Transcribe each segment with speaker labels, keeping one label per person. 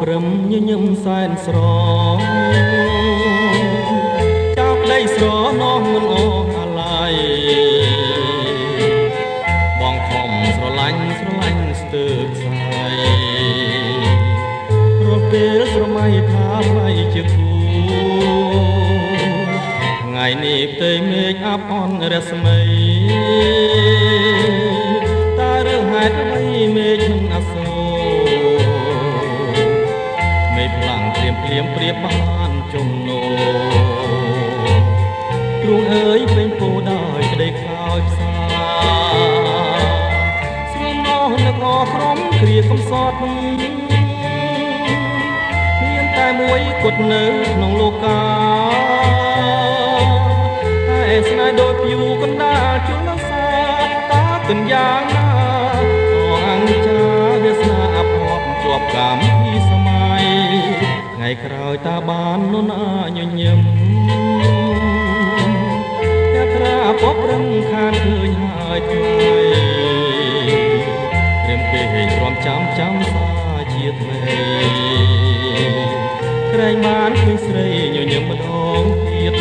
Speaker 1: ព្រំញញឹមសែនស្រងចៅក្ដីស្រណោះមិនអស់អាឡ័យបងខំស្រឡាញ់ស្ទើរខ្សែរលពេលស្រមៃថាថ្លៃជាគូថ្ងៃនេះផ្ទៃមេឃអាប់អន់រស្មីតើរឿងហេតុអ្វីមេឃមិនអាសូរមេឃខ្លាំងភ្លាមប្រៀបបានជំនោទ្រូងអើយពេញពោដោយក្ដីខ្លោចផ្សាស្រុំណោះនឹកអក្រុមគ្រាកំសត់មានតែមួយគត់នៅក្នុងលោកាតែស្នេហ៍ដូចព្យូកណ្ដាលជលសាតើគិនយ៉ាងណាអង្គចាវាសនាអភ័ព្វជាប់កម្មពីសម័យថ្ងៃក្រោយតាបានននញញឹមតែត្រាពព្រឹងខានឃើញហើយថ្មីព្រាមគេហេងទ្រាំចាំសាជាថ្មីក្រែងបានឃើញស្រីញញឹមម្ដងទៀត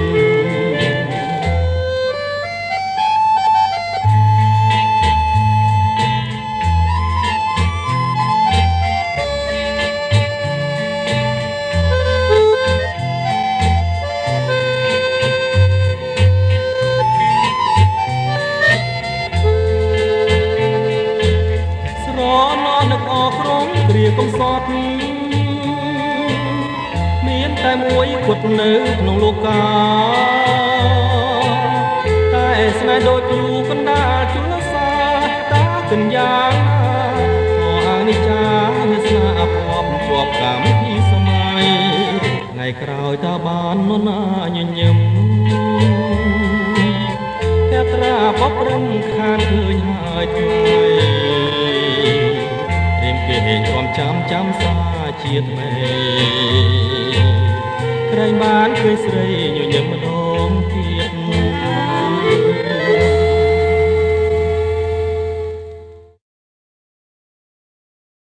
Speaker 1: កំសត់មានតែមួយគត់នៅក្នុងលោកាតែស្នេហ៍ដូចព្យូកណ្ដាលជលសាតើគិនយ៉ាងណាអនិច្ចាវាសនាអភ័ព្វជាប់កម្មពីសម័យថ្ងៃក្រោយតើបាននរណាញញឹមតែត្រាបព្រឹងខានឃើញហើយថ្មីគេហេងទ្រាំចាំសាជាតិមេក្រែងបានឃើញស្រីញញឹមម្ដងទៀត